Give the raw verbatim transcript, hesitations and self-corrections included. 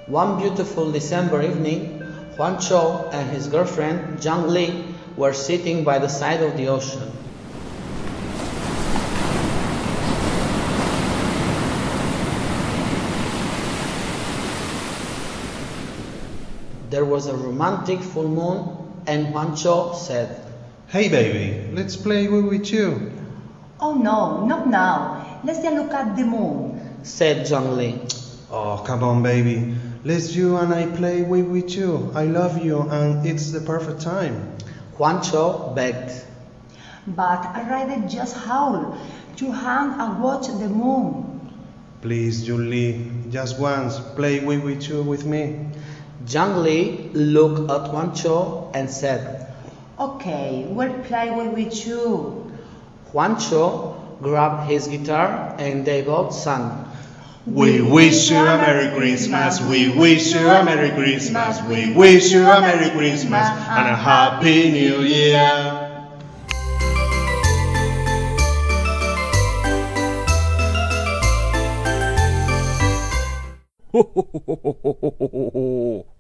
One beautiful December evening, Juancho and his girlfriend, Zhang Li, were sitting by the side of the ocean. There was a romantic full moon, and Juancho said, "Hey baby, let's play Wii with you." "Oh no, not now. Let's just look at the moon," said Zhang Li. "Oh, come on baby. Let's you and I play Wii with you. I love you and it's the perfect time." Juancho begged. "But I'd rather just howl to hang and watch the moon." "Please, Julie, just once, play Wii with you with me." Zhang Li looked at Juancho and said, "Okay, we'll play with you." Juancho grabbed his guitar and they both sang. We wish you a Merry Christmas, we wish you a Merry Christmas, we wish you a Merry Christmas and a Happy New Year. Ho ho ho ho ho ho ho ho.